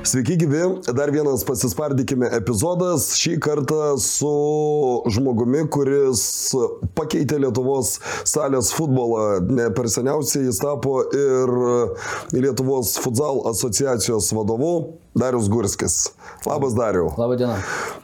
Sveiki gyvi, dar vienas pasispardykime epizodas, šį kartą su žmogumi, kuris pakeitė Lietuvos salės futbolą. Ne per seniausiai jis tapo ir Lietuvos futsal asociacijos vadovu, Darius Gurskis. Labas, Dariau. Labą dieną.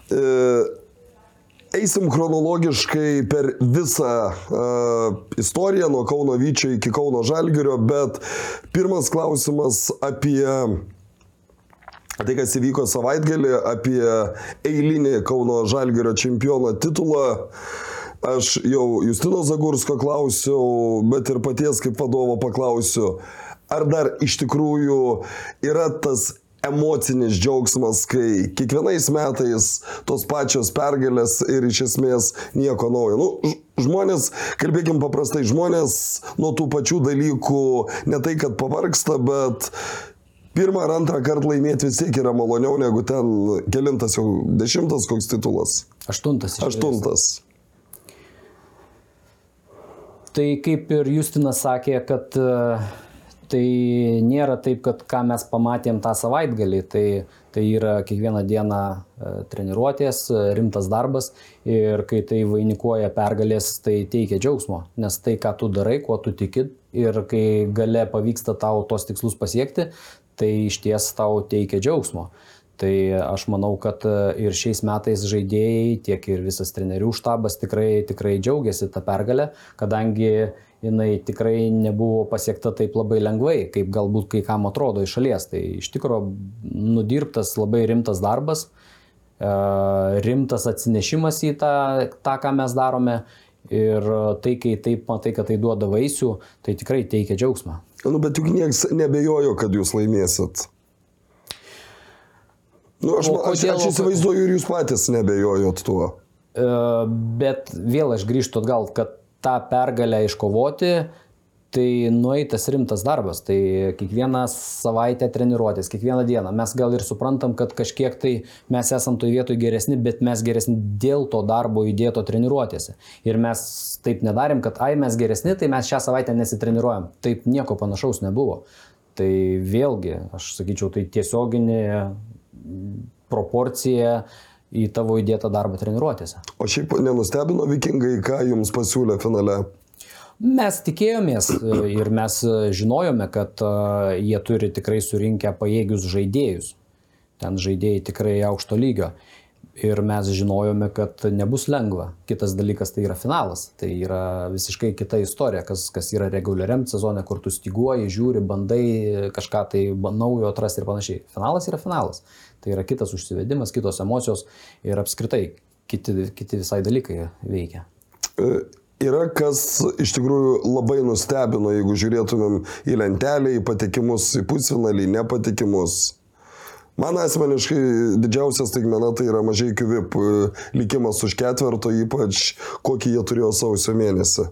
Eisim chronologiškai per visą istoriją, nuo Kauno Vyčio iki Kauno Žalgirio, bet pirmas klausimas apie tai, kas įvyko savaitgalį, apie eilinį Kauno Žalgirio čempiono titulą. Aš jau Justino Zagursko klausiau, bet ir paties kaip vadovo paklausiu, ar dar iš tikrųjų yra tas emocinis džiaugsmas, kai kiekvienais metais tos pačios pergalės ir iš esmės nieko naujo. Žmonės, kalbėkim paprastai, žmonės nuo tų pačių dalykų ne tai, kad pavargsta, bet pirmą ar antrą kartą laimėti vis tiek yra maloniau negu ten kelintas jau 10 koks titulas. 8. Tai kaip ir Justinas sakė, kad tai nėra taip, kad ką mes pamatėm tą savaitgalį, tai yra kiekvieną dieną treniruotės, rimtas darbas ir kai tai vainikuoja pergalės, tai teikia džiaugsmo, nes tai, ką tu darai, kuo tu tiki ir kai gale pavyksta tau tos tikslus pasiekti, tai iš ties tau teikia džiaugsmo. Tai aš manau, kad ir šiais metais žaidėjai, tiek ir visas trenerių štabas tikrai džiaugiasi tą pergalę, kadangi jinai tikrai nebuvo pasiekta taip labai lengvai, kaip galbūt kai kam atrodo iš šalies. Tai iš tikrųjų nudirbtas labai rimtas darbas, rimtas atsinešimas į tą, ką mes darome ir tai, kai taip matai, kad tai duoda vaisių, tai tikrai teikia džiaugsmą. Bet juk niekas nebejojo, kad jūs laimėsit. Aš įsivaizduoju ir jūs patys nebejojot tuo. Bet vėl aš grįžtu atgal, kad tą pergalę iškovoti, tai nueitas rimtas darbas. Tai kiekvieną savaitę treniruotės, kiekvieną dieną. Mes gal ir suprantam, kad kažkiek tai mes esam toj vietoj geresni, bet mes geresni dėl to darbo įdėto treniruotėse. Ir mes taip nedarėm, kad mes geresni, tai mes šią savaitę nesitreniruojam. Taip nieko panašaus nebuvo. Tai vėlgi, aš sakyčiau, tai tiesioginė proporcija į tavo įdėtą darbą treniruotėse. O šiaip nenustebino Vikingai, ką jums pasiūlė finale? Mes tikėjomės ir mes žinojome, kad jie turi tikrai surinkę pajėgius žaidėjus. Ten žaidėjai tikrai aukšto lygio. Ir mes žinojome, kad nebus lengva. Kitas dalykas tai yra finalas. Tai yra visiškai kita istorija, kas yra reguliariam sezone, kur tu styguoji, žiūri, bandai kažką tai naujo atrasti ir panašiai. Finalas yra finalas. Tai yra kitas užsivedimas, kitos emocijos ir apskritai kiti visai dalykai veikia. Yra kas iš tikrųjų labai nustebino, jeigu žiūrėtumėm į lentelę, į patekimus į pusfinalį, nepatikimus. Man asmeniškai didžiausias staigmena tai yra Mažeikių VIP likimas už ketverto, ypač kokį jie turėjo sausio mėnesį.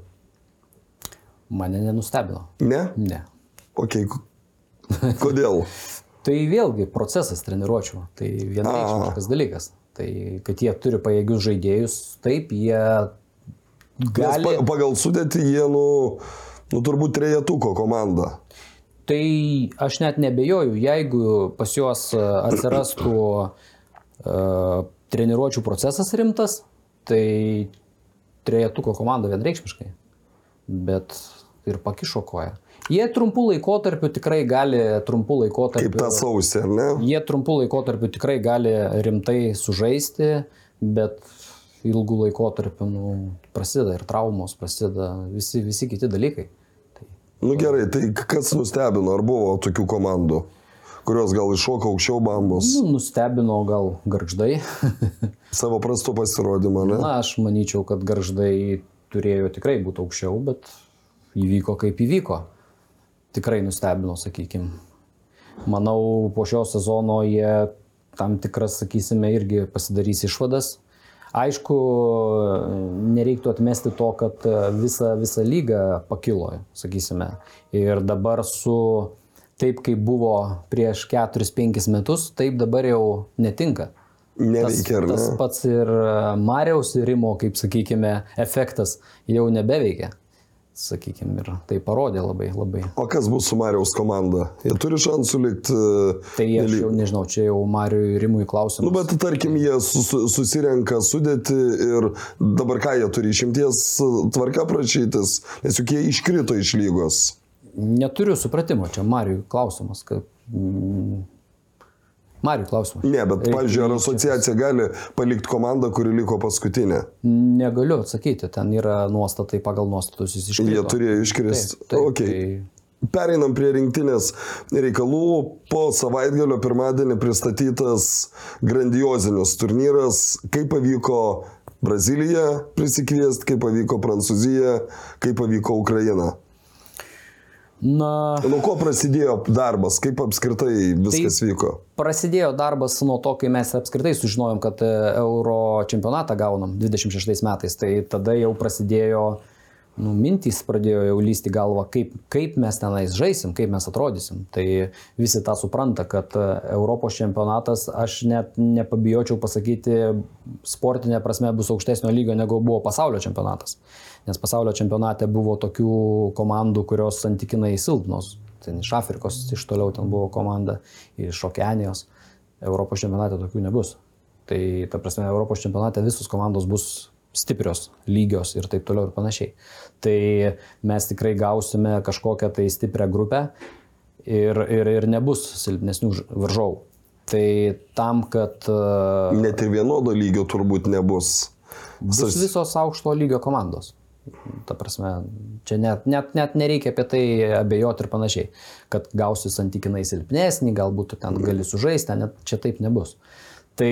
Mane nenustebino. Ne? Ne. Okay. Kodėl? Tai vėlgi procesas treniruočių. Tai vienareikšmiškas dalykas. Tai kad jie turi pajėgius žaidėjus, taip jie gali... Pagal sudėtį jie, turbūt trejetuko komanda. Tai aš net nebejoju, jeigu pas juos atsirastų treniruočių procesas rimtas, tai trejetuko komanda vienreikšmiškai, bet ir pakišo koją. Jie trumpų laikotarpių tikrai gali, kaip tą sausį, ar ne? Jie trumpų laikotarpių tikrai gali rimtai sužaisti, bet ilgų laikotarpių prasideda ir traumos, prasideda visi kiti dalykai. Gerai, tai kas nustebino, ar buvo tokių komandų, kurios gal iššoka aukščiau bambos? Nustebino gal Gargždai. Savo prastu pasirodymą, ne? Aš manyčiau, kad Gargždai turėjo tikrai būti aukščiau, bet įvyko kaip įvyko. Tikrai nustebino, sakykim. Manau, po šio sezono jie tam tikras, sakysime, irgi pasidarys išvadas. Aišku, nereiktų atmesti to, kad visa lyga pakilo, sakysime. Ir dabar taip, kaip buvo prieš 4-5 metus, taip dabar jau netinka. Neveikia, ar ne? Tas pats ir Mariaus ir Rimo, kaip sakykime, efektas jau nebeveikia. sakykime, ir tai parodė labai. O kas bus su Mariaus komanda? Jie turi šansų likti... Tai aš jau nežinau, čia jau Mariui Rimui klausimas. Nu, bet tarkim, jie susirenka sudėti ir dabar ką jie turi išimties tvarka prašytis, nes juk jie iškrito iš lygos. Neturiu supratimo, čia Mariui klausimas, kaip... Mariui klausimas. Ne, bet, pavyzdžiui, ar asociacija gali palikti komandą, kuri liko paskutinė? Negaliu atsakyti, ten yra nuostatai pagal nuostatus jis iškrito. Jie turėjo iškristi. Taip, Okay. Pereinam prie rinktinės reikalų. Po savaitgalio pirmadienį pristatytas grandiozinis turnyras. Kaip pavyko Braziliją prisikviesti, kaip pavyko Prancūziją, kaip pavyko Ukraina? Nuo ko prasidėjo darbas, kaip apskritai viskas vyko? Prasidėjo darbas nuo to, kai mes apskritai sužinojom, kad Euro čempionatą gaunam 26 metais, tai tada jau prasidėjo, mintys pradėjo jau lysti galvą, kaip mes tenais žaisim, kaip mes atrodysim. Tai visi tą supranta, kad Europos čempionatas, aš net nepabijočiau pasakyti, sportinė prasme bus aukštesnio lygio negu buvo pasaulio čempionatas. Nes pasaulio čempionate buvo tokių komandų, kurios santykinai silpnos. Ten iš Afrikos, iš toliau ten buvo komanda, iš Okeanijos. Europos čempionate tokių nebus. Tai ta prasme, Europos čempionate visos komandos bus stiprios, lygios ir taip toliau ir panašiai. Tai mes tikrai gausime kažkokią tai stiprią grupę ir nebus silpnesnių varžovų. Tai tam, kad... Net ir vienodo lygio turbūt nebus. Bus visos aukšto lygio komandos. Ta prasme, čia net nereikia apie tai abejoti ir panašiai. Kad gausi santykinai silpnesnį, galbūt ten gali sužaisti, net čia taip nebus. Tai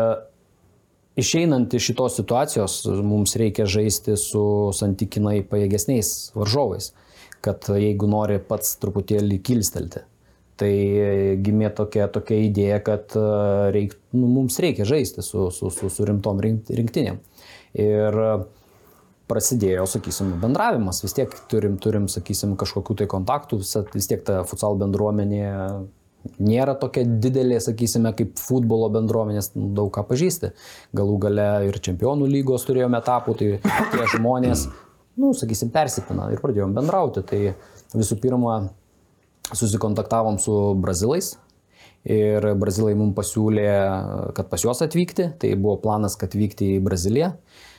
išeinant iš šitos situacijos, mums reikia žaisti su santykinai pajėgesniais varžovais, kad jeigu nori pats truputėlį kilstelti. Tai gimė tokia idėja, kad mums reikia žaisti su rimtom rinktinėm. Ir prasidėjo, sakysim, bendravimas. Vis tiek turim, sakysim, kažkokių tai kontaktų, vis tiek ta futsal bendruomenė nėra tokia didelė, sakysime, kaip futbolo bendruomenės, daug ką pažįsti. Galų gale ir čempionų lygos turėjome etapų, tai tie žmonės, sakysim, persipina ir pradėjom bendrauti. Tai visų pirma, susikontaktavom su brazilais ir brazilai mums pasiūlė, kad pas juos atvykti. Tai buvo planas, kad vykti į Braziliją.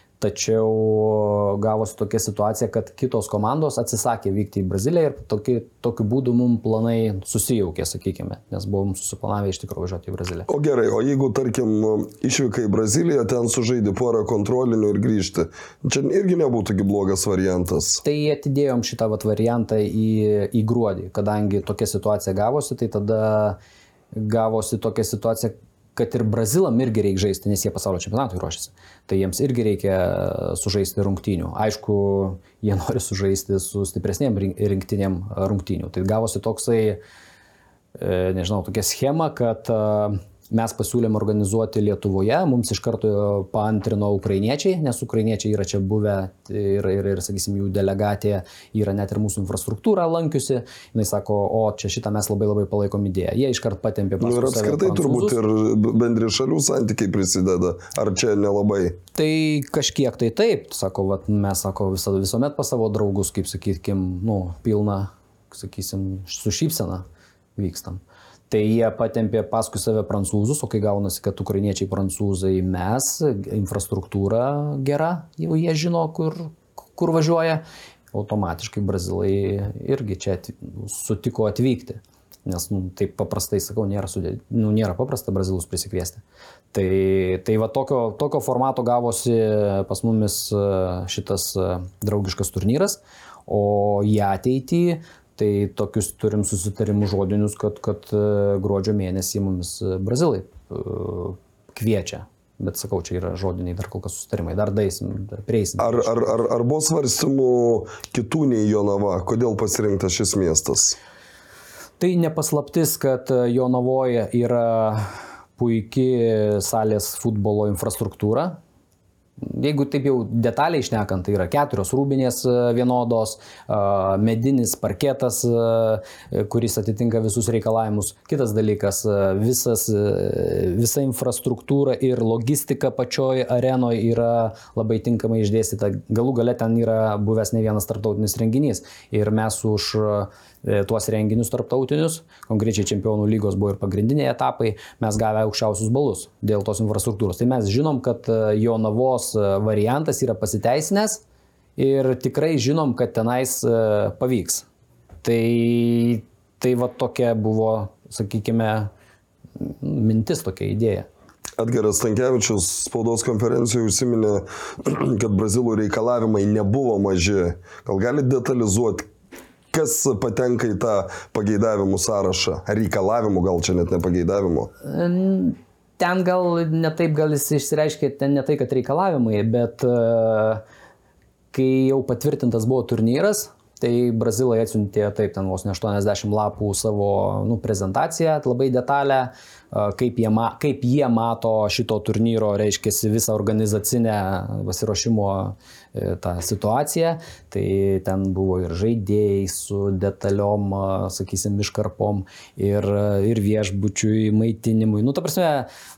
Tačiau gavosi tokia situacija, kad kitos komandos atsisakė vykti į Braziliją ir tokiu būdu mums planai susijaukė, sakykime, nes buvom susiplanavę iš tikrųjų važiuoti į Braziliją. O gerai, o jeigu, tarkim, išvykai į Braziliją, ten sužaidi porą kontrolinių ir grįžti, čia irgi nebūtų blogas variantas. Tai atidėjom šitą variantą į gruodį, kadangi tokia situacija gavosi, tai tada gavosi tokia situacija, kad ir Brazilam irgi reikia žaisti, nes jie pasaulio čempionatui ruošiasi. Tai jiems irgi reikia sužaisti rungtynių. Aišku, jie nori sužaisti su stipresnėm rinktinėm rungtynių. Tai gavosi toksai, nežinau, tokia schema, kad mes pasiūlėm organizuoti Lietuvoje, mums iš karto paantrino ukrainiečiai, nes ukrainiečiai yra čia buvę ir sakysim, jų delegatė yra net ir mūsų infrastruktūrą lankiusi. Jis sako, o čia šitą mes labai palaikom idėją. Jie iš karto patempė paskui save prancūzus. Ir apskritai turbūt ir bendri šalių santykiai prisideda, ar čia nelabai? Tai kažkiek tai taip, sako, mes visuomet pas savo draugus, kaip sakykim, pilna, sakysim, su šypsena vykstam. Tai jie patempė paskui save prancūzus, o kai gaunasi, kad ukrainiečiai prancūzai mes, infrastruktūra gera, jau jie žino, kur važiuoja, automatiškai brazilai irgi čia sutiko atvykti. Nes taip paprastai, sakau, nėra paprasta brazilus prisikviesti. Tai va tokio formato gavosi pas mumis šitas draugiškas turnyras, o į ateitį tai tokius turim susitarimus žodinius, kad gruodžio mėnesį mumis brazilai kviečia. Bet sakau, čia yra žodiniai dar kol kas susitarimai. Dar prieisim. Ar buvo svarstymų kitų nei Jonava? Kodėl pasirinktas šis miestas? Tai nepaslaptis, kad Jonavoje yra puiki salės futbolo infrastruktūra. jeigu taip jau detaliai šnekant, tai yra 4 rūbinės vienodos, medinis parketas, kuris atitinka visus reikalavimus. Kitas dalykas, visa infrastruktūra ir logistika pačioj arenoje yra labai tinkamai išdėstyta. Galų gale ten yra buvęs ne vienas tarptautinis renginys ir mes už tuos renginius tarptautinius, konkrečiai Čempionų lygos buvo ir pagrindiniai etapai, mes gavę aukščiausius balus dėl tos infrastruktūros. Tai mes žinom, kad Jonavos variantas yra pasiteisinęs ir tikrai žinom, kad tenais pavyks. Tai va tokia buvo, sakykime, mintis, tokia idėja. Edgaras Stankevičius spaudos konferencijoje užsiminė, kad brazilų reikalavimai nebuvo maži. Gal galite detalizuoti, kas patenka į tą pageidavimų sąrašą? Ar reikalavimų, gal čia net ne pageidavimų? Ten gal ne taip, gal jis išsireiškė, ten ne tai, kad reikalavimai, bet kai jau patvirtintas buvo turnyras, tai brazilai atsiuntė taip ten vos ne 80 lapų savo prezentaciją, labai detalę, kaip jie mato šito turnyro, reiškia, visą organizacinę pasiruošimo tą situaciją. Tai ten buvo ir žaidėjai su detaliom, sakysim, iškarpom ir viešbučiui, maitinimui. Ta prasme,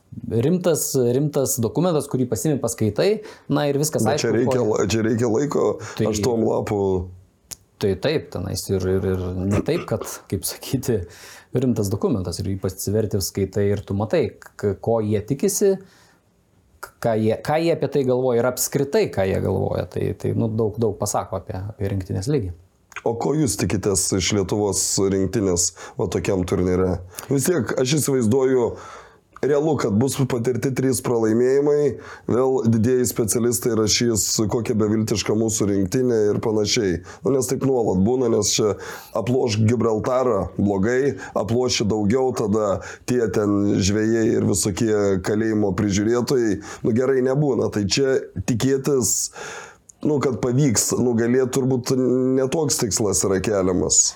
rimtas dokumentas, kurį pasiimi paskaitai, ir viskas aišku. Čia reikia laiko, 8 lapų. Tai taip, tenais ir ne taip, kad, kaip sakyti, rimtas dokumentas ir ypač atsiverti skaitai ir tu matai, ko jie tikisi, ką jie apie tai galvoja ir apskritai, ką jie galvoja. Tai daug pasako apie rinktinės lygį. O ko jūs tikitės iš Lietuvos rinktinės tokiam turnyre? Vis tiek, aš įsivaizduoju, realu, kad bus patirti 3 pralaimėjimai, vėl didieji specialistai rašys, kokia beviltiška mūsų rinktinė ir panašiai. Nes taip nuolat būna, nes čia aploš Gibraltarą blogai, aploši daugiau, tada tie ten žvejai ir visokie kalėjimo prižiūrėtojai, gerai nebūna. Tai čia tikėtis, kad pavyks, nugalėti turbūt netoks tikslas yra keliamas.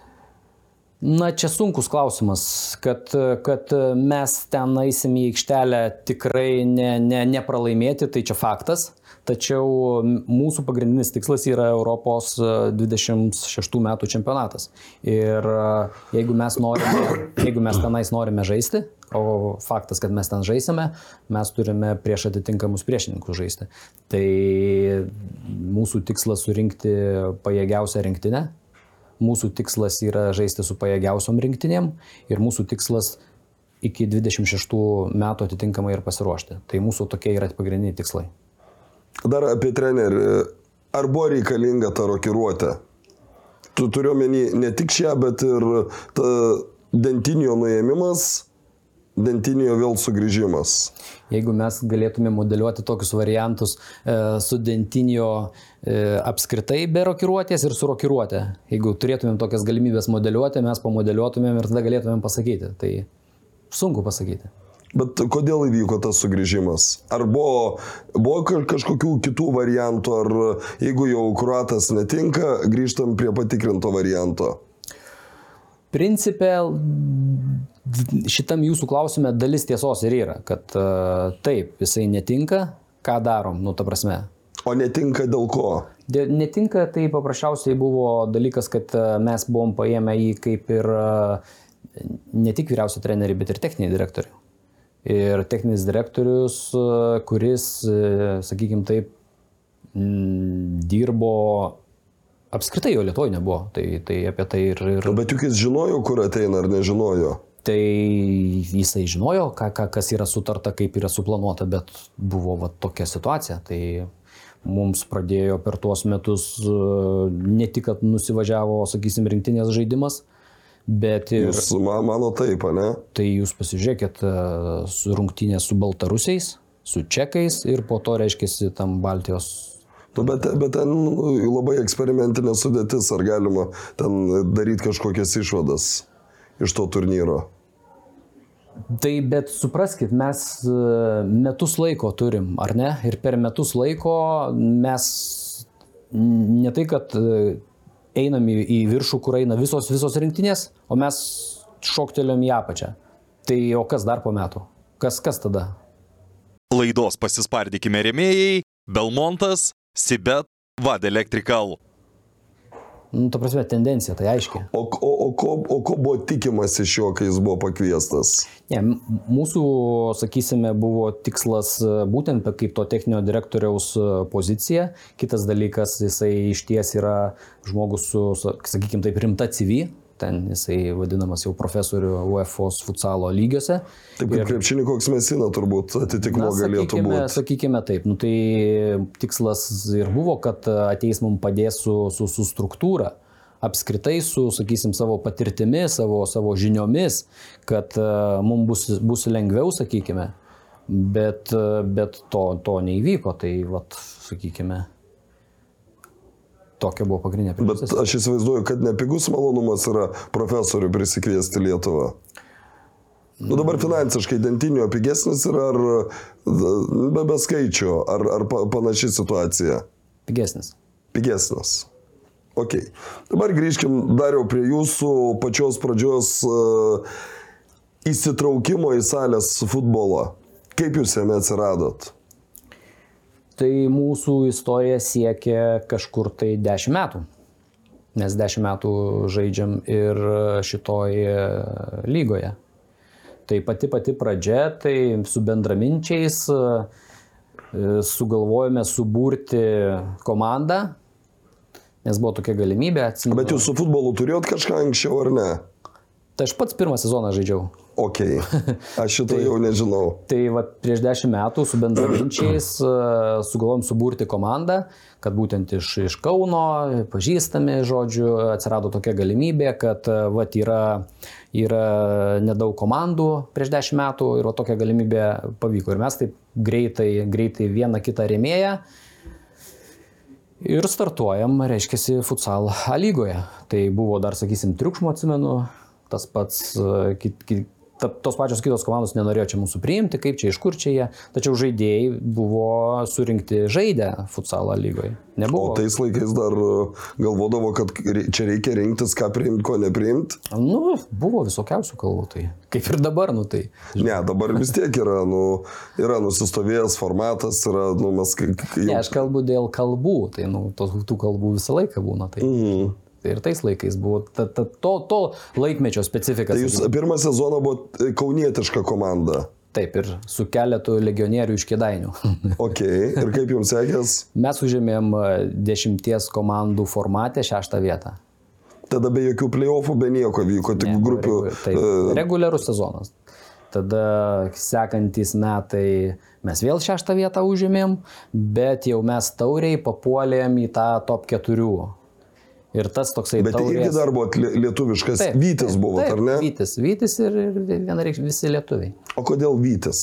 Čia sunkus klausimas, kad mes ten eisim į aikštelę tikrai nepralaimėti, tai čia faktas. Tačiau mūsų pagrindinis tikslas yra Europos 26 metų čempionatas. Ir jeigu mes tenais norime žaisti, o faktas, kad mes ten žaisime, mes turime prieš atitinkamus priešininkus žaisti. Tai mūsų tikslas surinkti pajėgiausią rinktinę. Mūsų tikslas yra žaisti su pajėgiausiom rinktinėm ir mūsų tikslas iki 26 metų atitinkamai ir pasiruošti. Tai mūsų tokie yra pagrindiniai tikslai. Dar apie trenerį. Ar buvo reikalinga ta rokiruotė? Tu turiu omeny ne tik šią, bet ir Dentinio nuėmimas, Dentinio vėl sugrįžimas. Jeigu mes galėtume modeliuoti tokius variantus su Dentinio apskritai be rokiruotės ir su rokiruotė. Jeigu turėtumėm tokias galimybės modeliuoti, mes pamodeliuotumėm ir tada galėtumėm pasakyti. Tai sunku pasakyti. Bet kodėl įvyko tas sugrįžimas? Ar buvo kažkokių kitų variantų, ar jeigu jau kroatas netinka, grįžtam prie patikrinto varianto? Principe, šitam jūsų klausime dalis tiesos ir yra, kad taip, jisai netinka, ką darom, ta prasme. O netinka dėl ko? Netinka, tai paprasčiausiai buvo dalykas, kad mes buvom paėmę jį kaip ir ne tik vyriausią trenerį, bet ir techninį direktorių. Ir techninis direktorius, kuris, sakykime taip, dirbo, apskritai jo Lietuvoje nebuvo, tai apie tai ir... Bet juk jis žinojo, kur ateina, ar nežinojo? Tai jisai žinojo, kas yra sutarta, kaip yra suplanuota, bet buvo tokia situacija. Tai mums pradėjo per tuos metus ne tik, kad nusivažiavo, sakysim, rinktinės žaidimas, bet ir... Jūs mano taip, ne? Tai jūs pasižiūrėkit su rungtynės su baltarusiais, su čekais ir po to reiškiasi tam Baltijos... Bet ten labai eksperimentinė sudėtis, ar galima ten daryti kažkokias išvadas iš to turnyro? Tai bet supraskit, mes metus laiko turim, ar ne? Ir per metus laiko mes ne tai, kad einam į viršų, kur eina visos rinktinės, o mes šoktelėm į apačią. Tai o kas dar po metų? Kas tada? Laidos pasispardykime rėmėjai Belmontas, Sibet, Vad Electrical. Nu, ta prasme, tendencija, tai aiškiai. O ko buvo tikimas iš jo, kai jis buvo pakviestas? Ne, mūsų, sakysime, buvo tikslas būtent kaip to techninio direktoriaus pozicija. Kitas dalykas, jisai išties yra žmogus su, sakykime, taip rimta CV. Ten jisai vadinamas jau profesorių UEFO's futsalo lygiuose. Taip kaip krepšinį koks Mesina turbūt atitikmo galėtų būti. Sakykime taip, nu, tai tikslas ir buvo, kad ateis mums padės su struktūra, apskritai su, sakysim, savo patirtimi, savo žiniomis, kad mums bus lengviau, sakykime, bet to neįvyko, tai vat, sakykime. Tokia buvo pagrindinė priežastis. Bet aš įsivaizduoju, kad nepigus malonumas yra profesorių prisikviesti Lietuvą. Nu dabar finansiškai dentinio pigesnis yra ar be skaičio, ar panaši situacija? Pigesnis. Pigesnis. Ok. Dabar grįžkim dar jau prie jūsų pačios pradžios įsitraukimo į salės futbolą. Kaip jūs jame atsiradot? Tai mūsų istorija siekia kažkur tai 10 metų. Mes 10 metų žaidžiam ir šitoje lygoje. Tai pati pradžia, tai su bendraminčiais sugalvojome suburti komandą, nes buvo tokia galimybė. Bet jūs su futbolu turėjot kažką anksčiau ar ne? Tai aš pats pirmą sezoną žaidžiau. Ok, aš šito jau nežinau. Tai va, prieš 10 metų su bendraminčiais sugalvojom suburti komandą, kad būtent iš Kauno, pažįstami, žodžiu, atsirado tokia galimybė, kad va, yra nedaug komandų prieš 10 metų ir va, tokia galimybė pavyko. Ir mes taip greitai vieną kitą rėmėją ir startuojam, reiškiasi, futsal A lygoje. Tai buvo dar, sakysim, triukšmo, atsimenu, tas pats tos pačios kitos komandos nenorėjo čia mūsų priimti, kaip čia, iš kur čia jie. Tačiau žaidėjai buvo surinkti žaidę futsalo lygoje. Nebuvo. O tais laikais dar galvodavo, kad čia reikia rinktis, ką priimti, ko nepriimti? Nu, buvo visokiausių kalbų, tai kaip ir dabar, nu tai. Ne, dabar vis tiek yra nusistovėjęs formatas, yra, mes Ne, aš kalbu dėl kalbų, tai, tų kalbų visą laiką būna, tai. Tai ir tais laikais buvo to laikmečio specifika. Tai jūs pirmą sezoną buvo kaunietiška komanda. Taip, ir su keletu legionierių iš Kėdainių. Ok, ir kaip jums sekės? Mes užėmėm 10 komandų formate 6 vietą. Tada be jokių play-offų, be nieko vyko, tik grupių. Taip, reguliarus sezonas. Tada sekantys metai mes vėl 6 vietą užėmėm, bet jau mes tauriai papuolėm į tą top 4. Ir tas toksai bet taurės... Bet irgi dar buvo lietuviškas, taip, Vytis buvo, ar ne? Vytis ir vienareikšmiai visi lietuviai. O kodėl Vytis?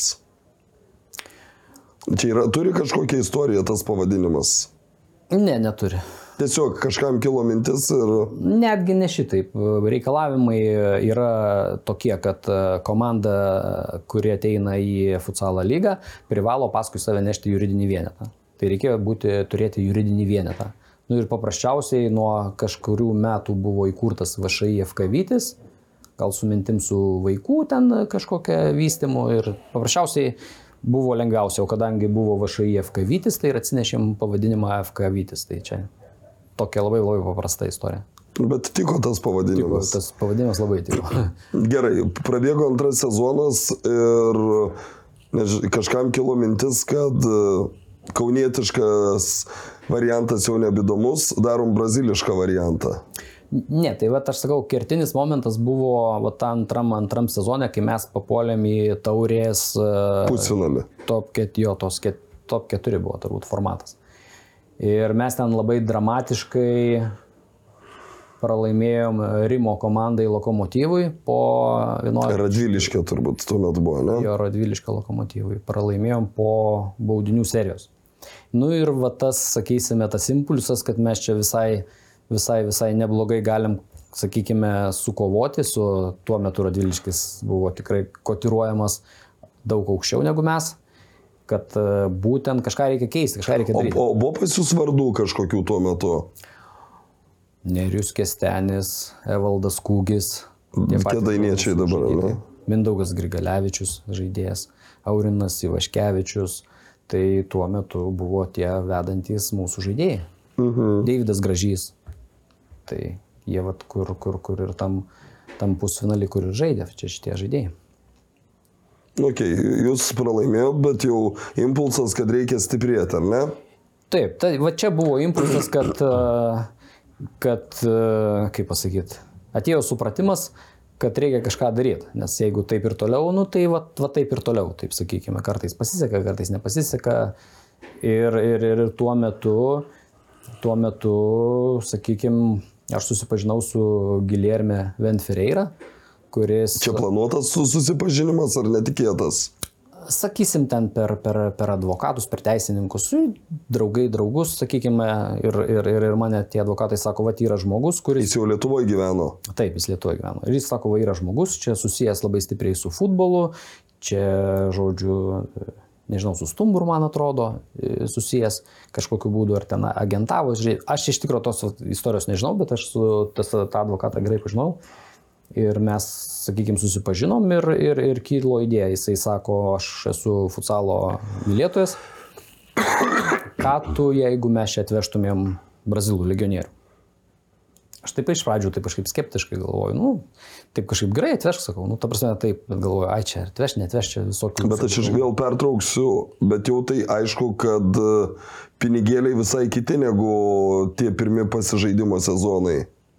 Čia turi kažkokią istoriją tas pavadinimas? Ne, neturi. Tiesiog kažkam kilo mintis ir... Netgi ne šitaip. Reikalavimai yra tokie, kad komanda, kuri ateina į futsalo lygą, privalo paskui save nešti juridinį vienetą. Tai reikėjo turėti juridinį vienetą. Nu ir paprasčiausiai nuo kažkurių metų buvo įkurtas VŠI FK Vytis, gal su mintim su vaikų ten kažkokia vystymu ir paprasčiausiai buvo lengviausia, o kadangi buvo VŠI FK Vytis, tai ir atsinešėm pavadinimą FK Vytis, tai čia tokia labai paprasta istorija. Bet tiko tas pavadinimas. Tas pavadinimas labai tiko. Gerai, prabėgo antras sezonas ir kažkam kilo mintis, kad kaunietiškas variantas jau nebeįdomus, darom brazilišką variantą. Ne, tai aš sakau, kertinis momentas buvo antram sezone, kai mes papuolėm į taurės pusfinalį. Top 4 buvo turbūt formatas. Ir mes ten labai dramatiškai pralaimėjom Rimo komandai Lokomotyvui po 11... Radviliškė turbūt tuo metu buvo, ne? Jo, Radviliškė Lokomotyvui. Pralaimėjom po baudinių serijos. Nu ir va tas, sakysime, tas impulsas, kad mes čia visai neblogai galim, sakykime, sukovoti su tuo metu Radviliškis buvo tikrai kotiruojamas daug aukščiau negu mes, kad būtent kažką reikia keisti, kažką reikia daryti. O buvo pas jūs vardų kažkokių tuo metu? Nerijus Kestenis, Evaldas Kūgis. Kėdainiečiai dabar, ne? Mindaugas Grigalevičius, žaidėjas, Aurinas Ivaškevičius. Tai tuo metu buvo tie vedantys mūsų žaidėjai. Deividas Gražys. Tai jie vat kur ir tam pusfinalį, kur ir žaidė, čia šitie žaidėjai. Ok, jūs pralaimėjot, bet jau impulsas, kad reikia stiprėti, ar ne? Taip, tai va čia buvo impulsas, kad kaip pasakyti, atėjo supratimas, kad reikia kažką daryti, nes jeigu taip ir toliau, nu tai va taip ir toliau, taip sakykime, kartais pasiseka, kartais nepasiseka ir tuo metu, sakykime, aš susipažinau su Guilherme Venfereira, kuris... Čia planuotas susipažinimas ar netikėtas? Sakysim, ten per advokatus, per teisininkus, draugus, sakykime, ir mane tie advokatai sako, va, yra žmogus, kuris... Jis jau Lietuvoje gyveno. Taip, jis Lietuvoje gyveno. Ir jis sako, va, yra žmogus, čia susijęs labai stipriai su futbolu, čia, žodžiu, nežinau, su stumburu, man atrodo, susijęs kažkokiu būdu, ar ten agentavo. Aš iš tikrųjų tos istorijos nežinau, bet aš tą advokatą gerai pažinau. Ir mes, sakykime, susipažinom ir kilo idėja. Jisai sako, aš esu futsalo mylėtojas. Ką tu, jeigu mes čia atvežtumėm brazilų legionierių? Aš taip iš pradžių taip kažkaip skeptiškai galvoju, nu, taip kažkaip gerai atvežk, sakau, nu, ta prasme taip, bet galvoju, ai čia atveš, neatveš, čia visokių... Bet aš vėl pertrauksiu, bet jau tai aišku, kad pinigėliai visai kiti negu tie pirmi pasižaidimo sezonai.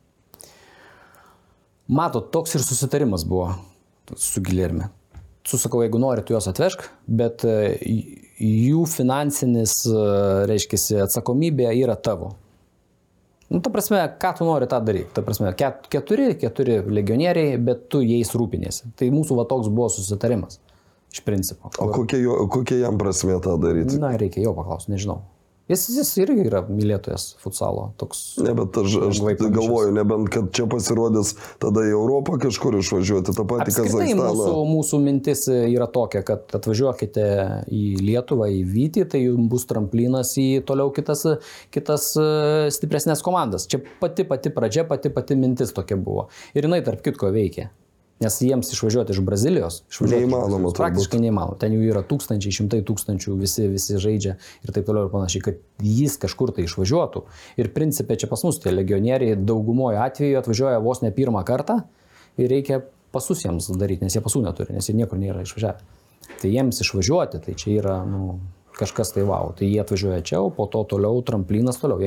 Matot, toks ir susitarimas buvo su Guilherme. Susakau, jeigu nori, tu juos atvežk, bet jų finansinis, reiškia, atsakomybė yra tavo. Nu, ta prasme, ką tu nori tą daryti? Ta prasme, keturi legionieriai, bet tu jais rūpinėsi. Tai mūsų va toks buvo susitarimas, iš principo. O kokia jam prasmė tą daryti? Na, reikia jo paklausti, nežinau. Jis irgi yra mylėtojas futsalo. Toks ne, bet aš galvoju, nebent, kad čia pasirodys tada į Europą kažkur išvažiuoti, tą patį Kazachstaną. Mūsų mintis yra tokia, kad atvažiuokite į Lietuvą, į Vytį, tai jums bus tramplinas į toliau kitas stipresnės komandas. Čia pati pradžia, pati mintis tokia buvo. Ir jinai tarp kitko veikia. Nes jiems išvažiuoti iš Brazilijos, neįmanoma, praktiškai neįmanoma. Ten jų yra tūkstančiai, šimtai tūkstančių, visi žaidžia ir taip toliau ir panašiai, kad jis kažkur tai išvažiuotų. Ir principė čia pas mus tie legionieriai daugumoje atveju atvažiuoja vos ne pirmą kartą ir reikia pasus jiems daryti, nes jie pasų neturi, nes jie niekur nėra išvažiavę. Tai jiems išvažiuoti, tai čia yra kažkas tai wow. Tai jie atvažiuoja čia, o po to toliau tramplinas toliau.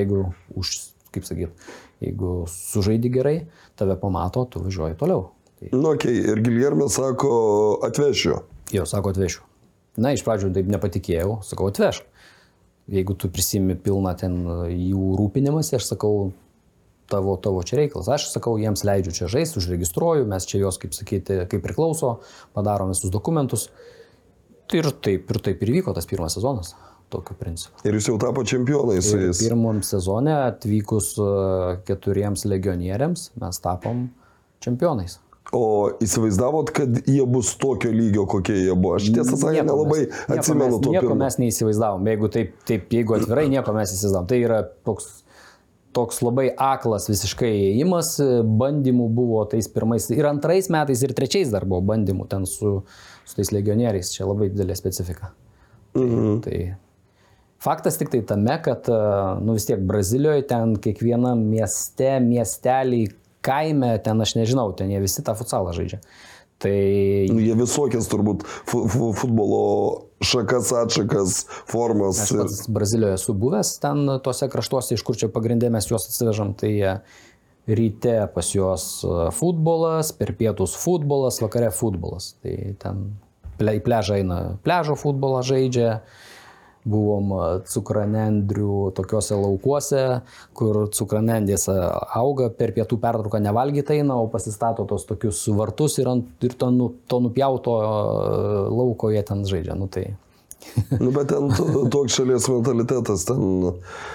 Jeigu sužaidi gerai, tave pamato, tu važiuoji toliau. Nu, okei, ir Guilherme sako, atvešiu. Jo, sako, atvešiu. Na, iš pradžių taip nepatikėjau, sakau, atvešk. Jeigu tu prisimi pilną ten jų rūpinimas, aš sakau, tavo čia reikalas. Aš sakau, jiems leidžiu čia žaisti, užregistruoju, mes čia jos, kaip sakyti, kaip priklauso, padarom visus dokumentus. Ir taip ir vyko tas pirmas sezonas, tokiu principu. Ir jūs jau tapo čempionais su jais. Pirmam sezone atvykus 4 legionieriams mes tapom čempionais. O įsivaizdavot, kad jie bus tokio lygio, kokie jie buvo? Aš tiesą sakant, nelabai atsimenu to pirmo. Nieko mes neįsivaizdavom. Jeigu atvirai, nieko mes įsivaizdavom. Tai yra toks labai aklas visiškai ėjimas. Bandymų buvo tais pirmais ir antrais metais ir trečiais dar buvo bandymų ten su tais legionieriais. Čia labai didelė specifika. Tai faktas tik tai tame, kad vis tiek Brazilijoje ten kiekvienam miestelį, kaime, ten aš nežinau, ten jie visi tą futsalą žaidžia. Tai... Jie visokias turbūt futbolo šakas, atšakas, formas. Aš pats Brazilijoje esu buvęs, ten tose kraštuose, iš kur čia pagrindė mes juos atsivežam, tai ryte pas juos futbolas, per pietus futbolas, vakare futbolas. Tai ten į pležą eina, pležo futbolą žaidžia. Buvom cukranendrių tokiuose laukuose, kur cukranendės auga, per pietų pertrauką nevalgyti eina, o pasistato tos tokius vartus ir to nupjauto lauko jie ten žaidžia. Nu, tai... Bet ten toks šalies mentalitetas, ten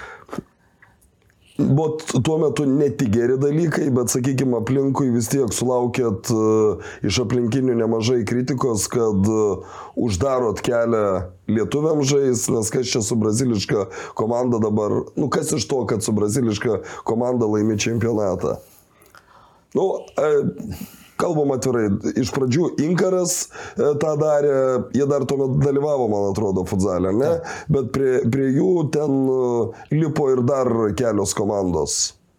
buvo tuo metu ne tik geri dalykai, bet, sakykime, aplinkui vis tiek sulaukėt iš aplinkinių nemažai kritikos, kad uždarot kelią lietuviam žais, nes kas čia su braziliška komanda dabar, kas iš to, kad su braziliška komanda laimi čempionatą? kalbam atvirai, iš pradžių Inkaras tą darė, jie dar tuomet dalyvavo, man atrodo, futzale, ne? Bet prie jų ten lipo ir dar kelios komandos.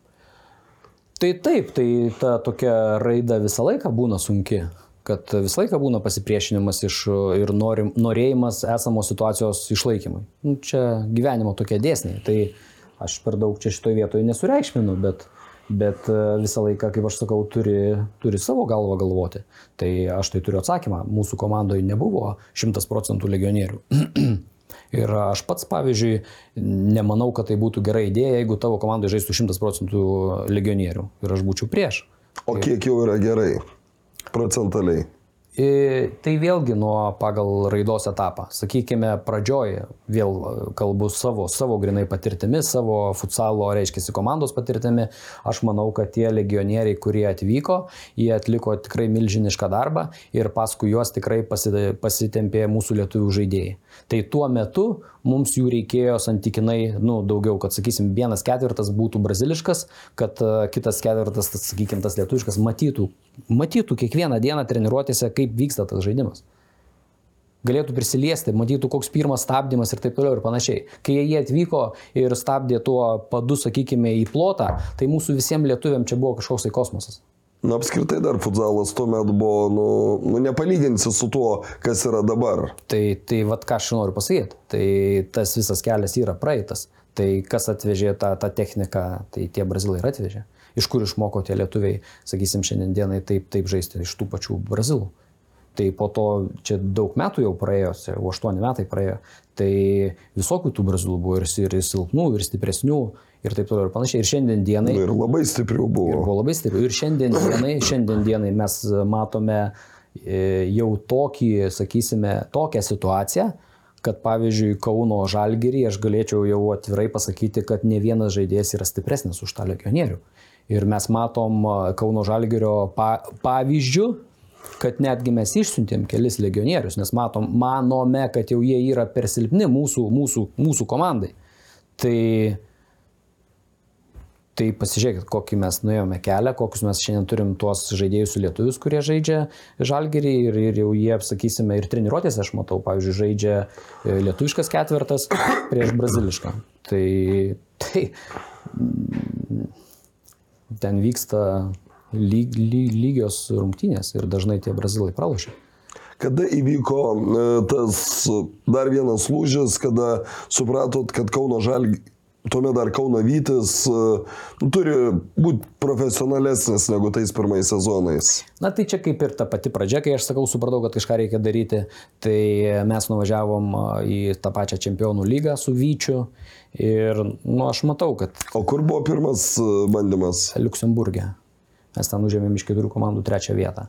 Tai taip, tai ta tokia raida visą laiką būna sunki, kad visą laiką būna pasipriešinimas ir norėjimas esamos situacijos išlaikymui. Čia gyvenimo tokie dėsniai, tai aš per daug čia šitoje vietoje nesureikšminu, bet visą laiką, kaip aš sakau, turi savo galvą galvoti. Tai aš tai turiu atsakymą, mūsų komandoje nebuvo 100% legionierių. Ir aš pats, pavyzdžiui, nemanau, kad tai būtų gera idėja, jeigu tavo komandai žaistų 100% legionierių ir aš būčiau prieš. O kiek jau yra gerai, procentaliai? Tai vėlgi nuo pagal raidos etapą. Sakykime, pradžioje vėl kalbu savo grinai patirtimi, savo futsalo, reiškiasi, komandos patirtimi. Aš manau, kad tie legionieriai, kurie atvyko, jie atliko tikrai milžinišką darbą ir paskui juos tikrai pasitempė mūsų lietuvių žaidėjai. Tai tuo metu mums jų reikėjo santykinai, daugiau, kad, sakysim, 1/4 būtų braziliškas, kad kitas 1/4, sakykim, tas lietuviškas matytų kiekvieną dieną treniruotėse, kaip vyksta tas žaidimas. Galėtų prisiliesti, matytų, koks pirmas stabdymas ir taip toliau ir panašiai. Kai jie atvyko ir stabdė tuo padu, sakykime, į plotą, tai mūsų visiems lietuviam čia buvo kažkoks kosmosas. Apskritai dar futsalas tuomet buvo, nepalyginsi su tuo, kas yra dabar. Tai vat ką aš noriu pasakyti, tai tas visas kelias yra praeitas. Tai kas atvežė tą techniką, tai tie brazilai ir atvežė. Iš kur išmoko tie lietuviai, sakysim, šiandien dienai taip žaisti, iš tų pačių brazilų. Tai po to čia daug metų jau praėjo, 8 metai praėjo, tai visokių tų brazilų buvo ir silpnų, ir stipresnių, ir taip toliau ir panašiai. Ir šiandien dienai... Ir labai stiprių buvo. Ir buvo labai stiprių. Ir šiandien dienai mes matome jau tokią situaciją, kad pavyzdžiui Kauno Žalgirį aš galėčiau jau atvirai pasakyti, kad ne vienas žaidėjas yra stipresnis už tą legionierių. Ir mes matom Kauno Žalgirio pavyzdžių, kad netgi mes išsiuntėm kelis legionierius, nes manome, kad jau jie yra per silpni mūsų komandai. Tai pasižiūrėkit, kokį mes nuėjome kelią, kokius mes šiandien turim tuos žaidėjus lietuvius, kurie žaidžia Žalgirį ir jau jie, sakysime, ir treniruotėse, aš matau, pavyzdžiui, žaidžia lietuviškas 4 prieš brazilišką. Tai ten vyksta lygios rungtynės ir dažnai tie brazilai pralošia. Kada įvyko tas dar vienas lūžis, kada supratot, kad Kauno Žalgiris, tuomet dar Kauno Vytis turi būti profesionalesnis negu tais pirmais sezonais? Na tai čia kaip ir ta pati pradžia, kai aš supratau, kad kažką reikia daryti, tai mes nuvažiavom į tą pačią Čempionų lygą su Vyčiu ir aš matau, kad... O kur buvo pirmas bandymas? Liuksemburge. Mes ten užėmėm iš 4 komandų 3 vietą.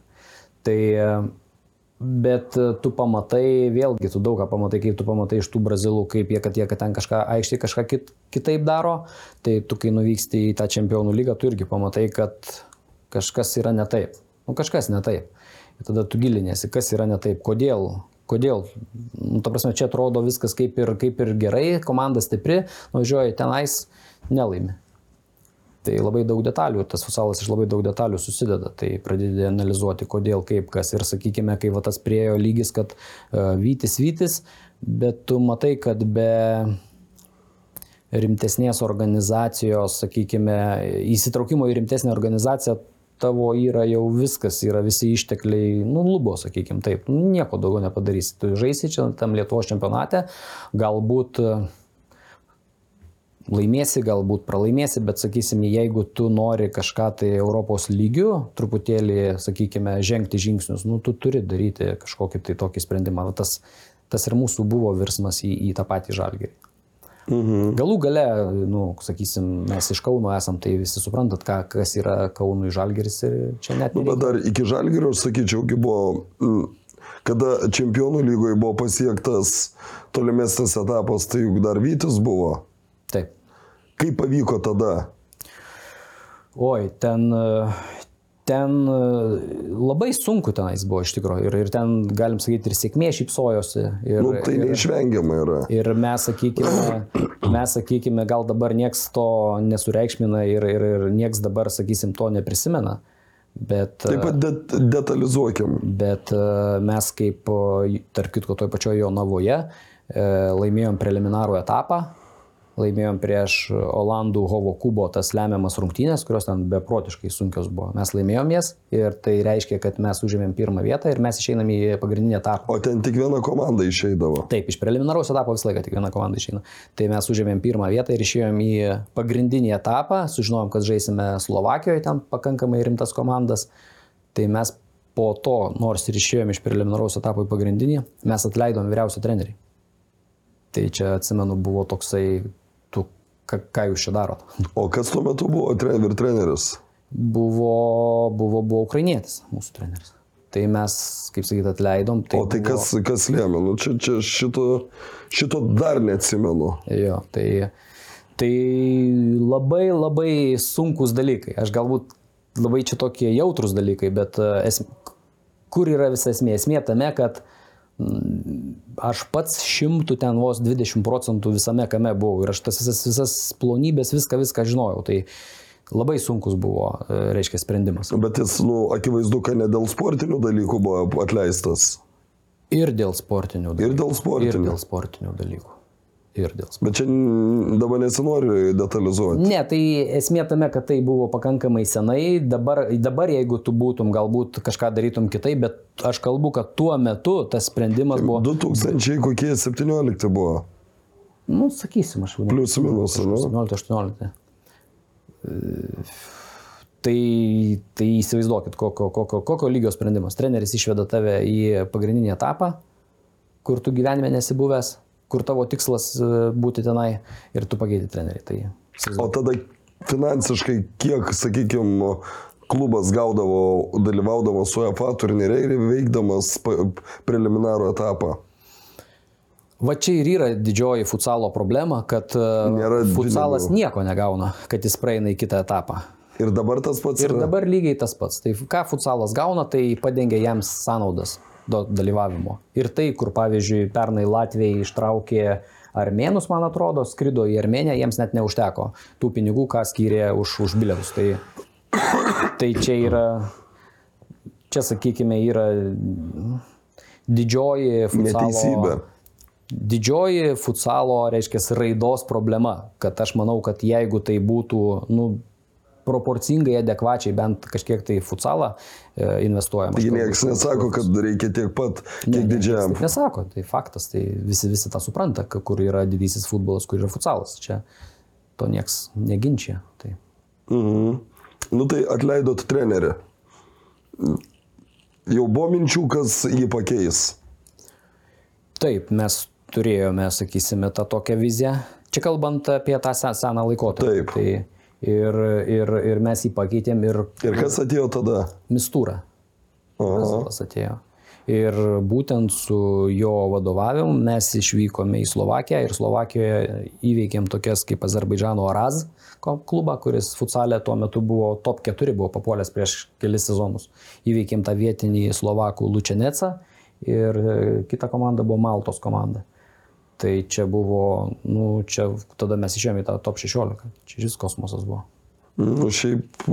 Bet tu pamatai, vėlgi, tu daug ką pamatai, kaip tu pamatai iš tų brazilų, kad jie ten aikštėje kažką kitaip daro, tai tu kai nuvyksti į tą Čempionų lygą, tu irgi pamatai, kad kažkas yra ne taip. Kažkas ne taip. Ir tada tu gilinėsi, kas yra ne taip, kodėl. Ta prasme, čia atrodo viskas kaip ir gerai, komanda stipri, nuvažiuoja tenais, nelaimi. Tai labai daug detalių, tas futsalas iš labai daug detalių susideda, tai pradedi analizuoti kodėl, kaip, kas ir sakykime, kai tas priėjo lygis, kad Vytis, bet tu matai, kad be rimtesnės organizacijos, sakykime, įsitraukimo į rimtesnę organizaciją, tavo yra jau viskas, yra visi ištekliai, lubo, sakykime, taip, nieko daugiau nepadarysi. Tu žaisi čia tam Lietuvos čempionate, galbūt laimėsi, galbūt pralaimėsi, bet, sakysim, jeigu tu nori kažką tai Europos lygių, truputėlį, sakykime, žengti žingsnius, tu turi daryti kažkokį tai tokį sprendimą. Tas ir mūsų buvo virsmas į tą patį Žalgirį. Galų gale, sakysim, mes iš Kauno esam, tai visi suprantat, kas yra Kaunui Žalgiris ir čia net nereikia. Bet dar iki Žalgirio, aš sakyčiau, buvo, kada Čempionų lygoje buvo pasiektas tolimesnis etapas, tai juk dar Vytis buvo. Taip. Kaip pavyko tada? Oi, ten labai sunku tenais buvo iš tikrųjų. Ir ten, galim sakyti, ir sėkmė šypsojosi. Tai neišvengiama yra. Ir mes sakykime, gal dabar nieks to nesureikšmina ir nieks dabar, sakysim, to neprisimena. Bet, Taip pat detalizuokim. bet mes kaip, tarp kitko, toj pačioj Jonavoje laimėjom preliminarų etapą, laimėjom prieš Olandų Hovo Kubo tas lemiamas rungtynės, kurios ten beprotiškai sunkios buvo. Mes laimėjom jas ir tai reiškia, kad mes užėmėm pirmą vietą ir mes išeinam į pagrindinį etapą. O ten tik viena komanda išeidavo. Taip, iš preliminaraus etapo visą laiką tik viena komanda išeina. Tai mes užėmėm pirmą vietą ir išėjom į pagrindinį etapą, sužinojom, kad žaisime Slovakijoje, ten pakankamai rimtas komandas. Tai mes po to, nors ir išėjom iš preliminaraus etapo į pagrindinį, mes atleidom vyriausią trenerį. Tai čia, atsimenu, buvo toksai, ką jūs čia darot. O kas tuo metu buvo treneris? Buvo ukrainietis mūsų treneris. Tai mes, kaip sakyti, atleidom. Tai o tai buvo... kas lėmė? Nu, čia šito dar neatsimenu. Jo, tai labai sunkus dalykai. Aš galbūt labai čia tokie jautrus dalykai, bet kur yra visa esmė? Esmė tame, kad aš pats 120% visame kame buvau ir aš tas visas plonybės, viską žinojau. Tai labai sunkus buvo, reiškia, sprendimas. Bet jis, akivaizdu, kad ne dėl sportinių dalykų buvo atleistas. Ir dėl sportinių dalykų. Ir dėl sportinių. Ir dėl sportinių dalykų. Bet čia dabar nesinori detalizuoti. Ne, tai esmė tame, kad tai buvo pakankamai senai. Dabar jeigu tu būtum, galbūt kažką darytum kitaip, bet aš kalbu, kad tuo metu tas sprendimas buvo... 2017 buvo. Nu, sakysim, aš vadinu. Plius minus, ne? 17-18. Tai įsivaizduokit, kokio lygio sprendimas. Treneris išveda tave į pagrindinį etapą, kur tu gyvenime nesi buvęs, kur tavo tikslas būti tenai ir tu pakeiti trenerį. Tai o tada finansiškai kiek, sakykime, klubas gaudavo, dalyvaudamas UEFA turnyre ir veikdamas preliminarų etapą? Va čia ir yra didžioji futsalo problema, kad futsalas nieko negauna, kad jis praeina į kitą etapą. Ir dabar tas pats? Ir dabar lygiai tas pats. Tai ką futsalas gauna, tai padengia jam sąnaudas dalyvavimo. Ir tai, kur pavyzdžiui pernai Latvijai ištraukė armėnus, man atrodo, skrido į Armėniją, jiems net neužteko tų pinigų, ką skyrė už bilietus. Tai čia yra, čia sakykime, yra didžioji futsalo, reiškia, raidos problema, kad aš manau, kad jeigu tai būtų, proporcingai, adekvačiai, bent kažkiek tai futsalą investuojama. Tai niekas nesako, kad reikia tiek pat, kiek didžiam. Nesako, tai faktas, tai visi tą supranta, kur yra didysis futbolas, kur yra futsalas. Čia to nieks neginčia. Tai. Tai atleidot trenerį. Jau buvo minčių, kas jį pakeis? Taip, mes turėjome, sakysime, tą tokią viziją. Čia kalbant apie tą seną laikotarpį. Taip. Tai ir mes jį pakeitėm ir kas atėjo tada? Mistūra. Kas atėjo. Ir būtent su jo vadovavimu mes išvykome į Slovakiją ir Slovakijoje įveikėm tokias kaip Azerbaidžano Araz klubą, kuris futsalė tuo metu buvo top 4, buvo papuolęs prieš kelis sezonus. Įveikėm tą vietinį Slovakų Lučenecą ir kita komanda buvo Maltos komanda. Tai čia buvo, čia tada mes išėjome į tą top 16. Čia šis kosmosas buvo. Šiaip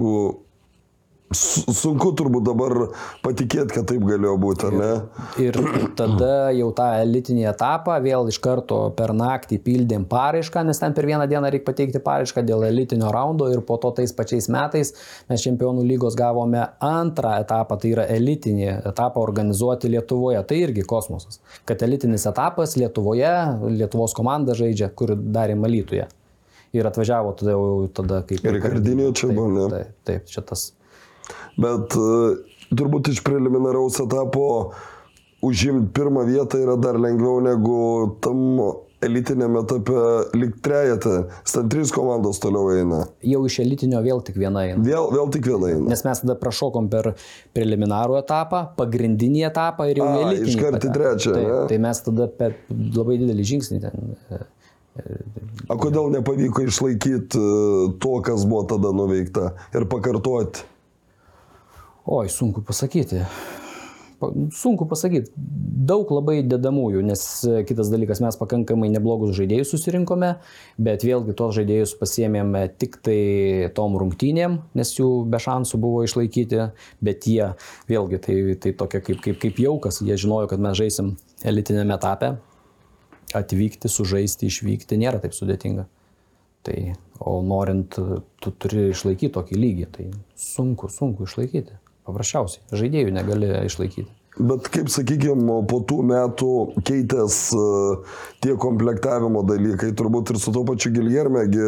sunku turbūt dabar patikėti, kad taip galėjo būti, ar ne? Ir tada jau tą elitinį etapą vėl iš karto per naktį pildėm paraišką, nes ten per vieną dieną reikia pateikti paraišką dėl elitinio raundo ir po to tais pačiais metais mes Čempionų lygos gavome antrą etapą, tai yra elitinį etapą organizuoti Lietuvoje. Tai irgi kosmosas. Kad elitinis etapas Lietuvoje, Lietuvos komanda žaidžia, kur darėm Alytuje. Ir atvažiavo tada kaip... Ir Kardinio čia buvo, ne? Taip, čia tas... Bet turbūt iš preliminaraus etapo užimti pirmą vietą yra dar lengviau negu tam elitinėme etape lyg trejete. Ten 3 komandos toliau eina. Jau iš elitinio vėl tik viena eina. Vėl tik viena eina. Nes mes tada prašokom per preliminarų etapą, pagrindinį etapą ir jau elitinį. Iš karto į trečią. Tai mes tada per labai didelį žingsnį ten... O kodėl nepavyko išlaikyti to, kas buvo tada nuveikta ir pakartoti? Oi, sunku pasakyti. sunku pasakyti. Daug labai dedamųjų, nes kitas dalykas, mes pakankamai neblogus žaidėjus susirinkome, bet vėlgi tos žaidėjus pasiėmėme tik tai tom rungtynėm, nes jų be šansų buvo išlaikyti, bet jie vėlgi tai tokia kaip jaukas, jie žinojo, kad mes žaisim elitinėme etape, atvykti, sužaisti, išvykti nėra taip sudėtinga. Tai, o norint, tu turi išlaikyti tokį lygį, tai sunku išlaikyti. Paprasčiausiai, žaidėjų negali išlaikyti. Bet kaip, sakykime, po tų metų keitės tie komplektavimo dalykai, turbūt ir su to pačiu Giljermegi,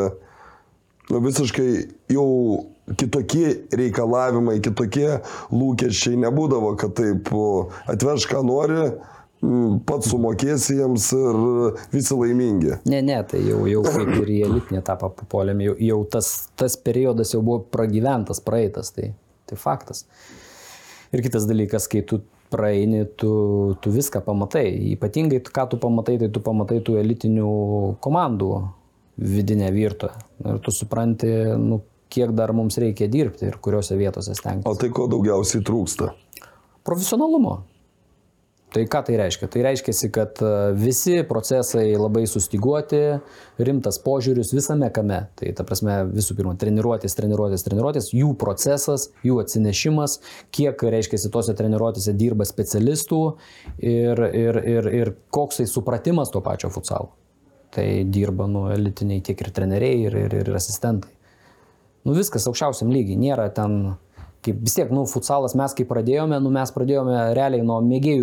visiškai jau kitokie reikalavimai, kitokie lūkesčiai nebūdavo, kad taip atveš ką nori, pats sumokėsi jiems ir visi laimingi. Ne, tai jau kaip ir į elitinį etapą papuolėm, jau tas periodas jau buvo pragyventas, praeitas, tai faktas. Ir kitas dalykas, kai tu praeini, tu viską pamatai. Ypatingai, ką tu pamatai, tai tu pamatai tų elitinių komandų vidinę virtuvę. Ir tu supranti, kiek dar mums reikia dirbti ir kuriuose vietose stengtis. O tai ko daugiausiai trūksta? Profesionalumo. Tai ką tai reiškia? Tai reiškia, kad visi procesai labai sustiguoti, rimtas požiūris visame kame. Tai ta prasme, visų pirma, treniruotės, jų procesas, jų atsinešimas, kiek, reiškia, tose treniruotėse dirba specialistų ir koks tai supratimas to pačio futsalo. Tai dirba elitiniai tiek ir treneriai, ir asistentai. Viskas aukščiausiam lygiai, nėra ten... Kaip vis tiek, futsalas mes kai pradėjome, mes pradėjome realiai nuo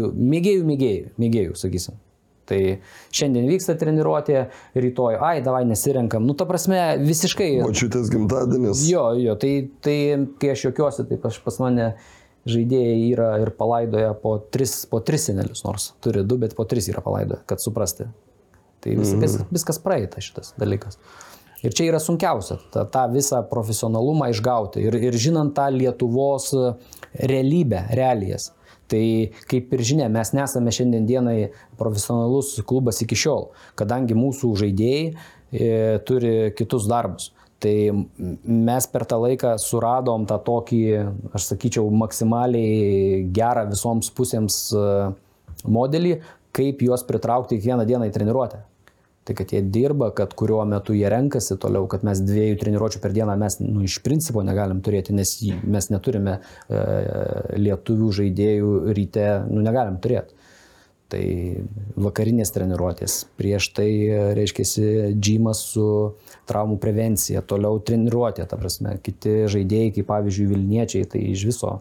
mėgėjų, sakysim. Tai šiandien vyksta treniruotė, rytoj, davai nesirenkam. Ta prasme, visiškai... Močiutės gimtadienis. Jo, tai kai aš juokiuosi, tai pas mane žaidėjai yra ir palaidoja po tris senelius, nors turi 2, bet po 3 yra palaidoja, kad suprasti. Tai viskas praeita šitas dalykas. Ir čia yra sunkiausia, tą visą profesionalumą išgauti ir žinant tą Lietuvos realijas. Tai kaip ir žinia, mes nesame šiandien dienai profesionalus klubas iki šiol, kadangi mūsų žaidėjai turi kitus darbus. Tai mes per tą laiką suradom tą tokį, aš sakyčiau, maksimaliai gerą visoms pusėms modelį, kaip juos pritraukti kiekvieną dieną į treniruotę. Tai kad jie dirba, kad kuriuo metu jie renkasi toliau, kad mes 2 treniruočių per dieną mes iš principo negalim turėti, nes mes neturime lietuvių žaidėjų ryte, negalim turėti. Tai vakarinės treniruotės, prieš tai reiškiasi džimas su traumų prevencija, toliau treniruotė, ta prasme, kiti žaidėjai, kaip pavyzdžiui Vilniečiai, tai iš viso